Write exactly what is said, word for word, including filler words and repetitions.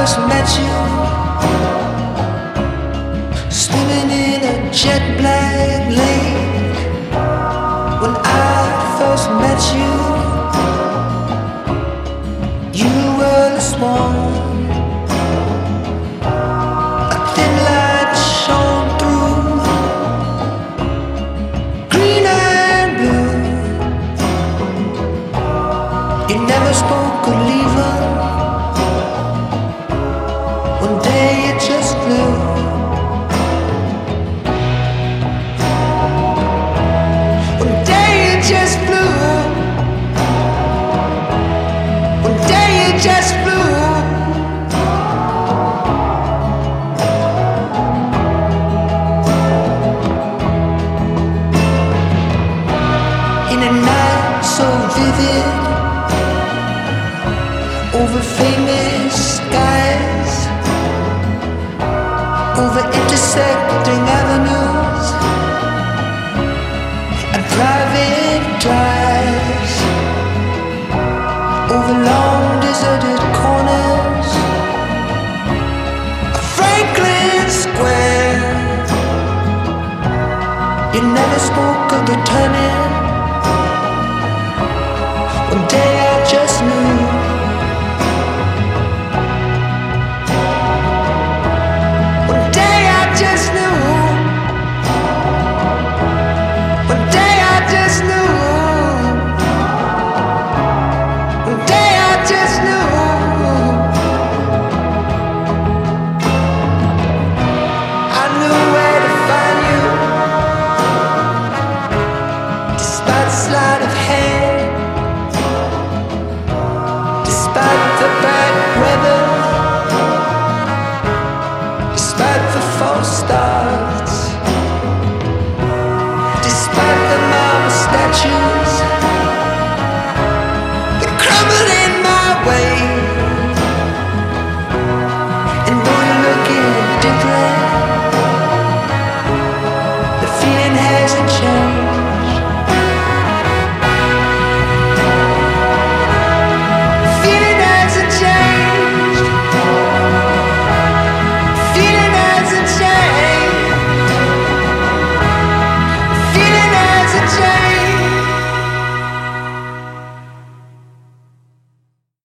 first met you, swimming in a jet black lake. When I first met you, you were the swan. A thin light shone through, green and blue. You never spoke of leaving. One day you just flew. One day you just flew. One day you just flew. In a night so vivid, over famous skies, over intersecting avenues and private drives, over long deserted corners of Franklin Square. You never spoke of returning. One day I just knew. Sleight of hand, despite the bad weather, despite the false start.